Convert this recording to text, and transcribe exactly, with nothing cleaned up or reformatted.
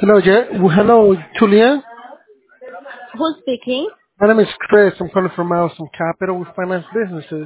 Hello, Jer- well, hello, Julian. Who's speaking? My name is Chris. I'm calling from Milestone Capital. We finance businesses.